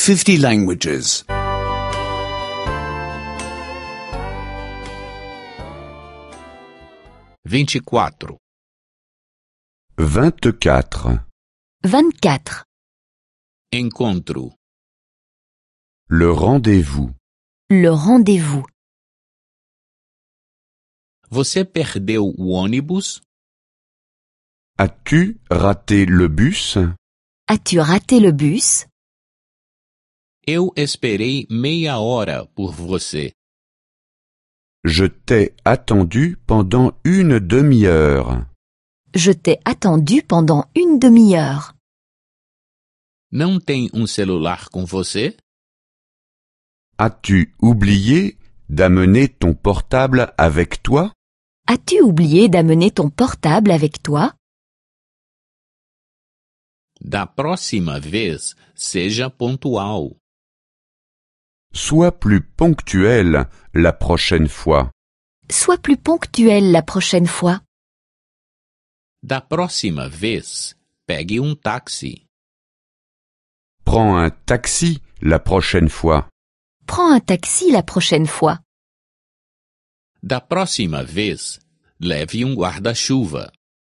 50 languages. 24. 24. 24. Encontro. Le rendez-vous. Le rendez-vous. Você perdeu o ônibus? As-tu raté le bus? As-tu raté le bus? Eu esperei meia hora por você. Je t'ai attendu pendant une demi-heure. Je t'ai attendu pendant une demi-heure. Não tem celular com você? As-tu oublié d'amener ton portable avec toi? As-tu oublié d'amener ton portable avec toi? Da próxima vez, seja pontual. Sois plus ponctuel la prochaine fois. Sois plus ponctuel la prochaine fois. Da próxima vez, pegue táxi. Prends un taxi la prochaine fois. Prends un taxi la prochaine fois. Da próxima vez, leve guarda-chuva.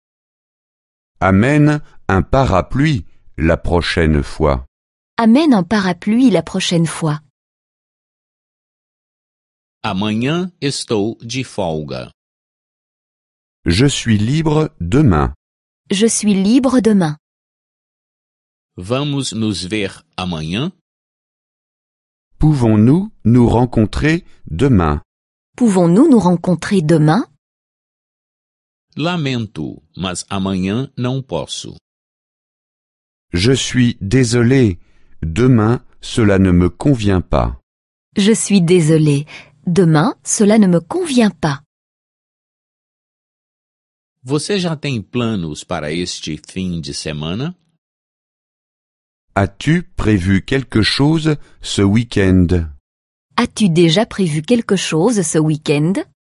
Amène un parapluie la prochaine fois. Amène un parapluie la prochaine fois. Amanhã estou de folga. Je suis libre demain. Je suis libre demain. Vamos nos ver amanhã? Pouvons-nous nous rencontrer demain? Pouvons-nous nous rencontrer demain? Lamento, mas amanhã não posso. Je suis désolé. Demain, cela ne me convient pas. Je suis désolé. Demain, cela ne me convient pas. Você já tem planos para este fim de semana? As-tu prévu quelque chose ce week-end? As-tu déjà prévu quelque chose ce week-end?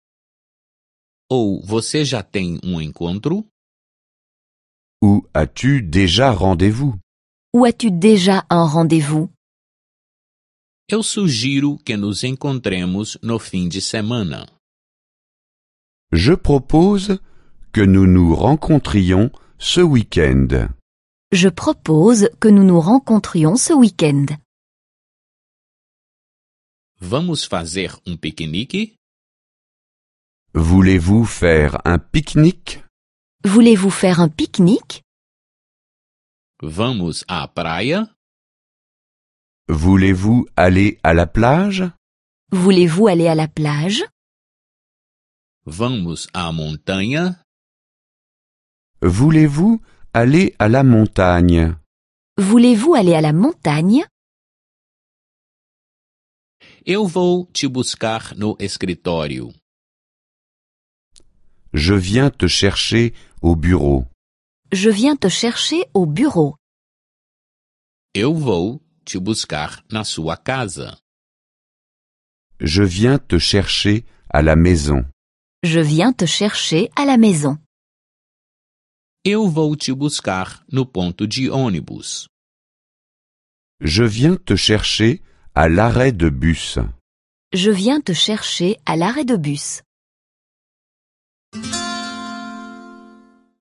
Ou você já tem encontro? Ou as-tu déjà rendez-vous? Ou as-tu déjà un rendez-vous? Eu sugiro que nos encontremos no fim de semana. Je propose que nous nous rencontrions ce week-end. Je propose que nous nous rencontrions ce week-end. Vamos fazer piquenique? Voulez-vous faire un pique-nique? Voulez-vous faire un pique-nique? Vamos à praia? Voulez-vous aller à la plage? Voulez-vous aller à la plage? Vamos à montanha? Voulez-vous aller à la montagne? Voulez-vous aller à la montagne? Eu vou te buscar no escritório. Je viens te chercher au bureau. Je viens te chercher au bureau. Eu vou te buscar na sua casa. Je viens te chercher à la maison. Je viens te chercher à la maison. Eu vou te buscar no ponto de ônibus. Je viens te chercher à l'arrêt de bus. Je viens te chercher à l'arrêt de bus.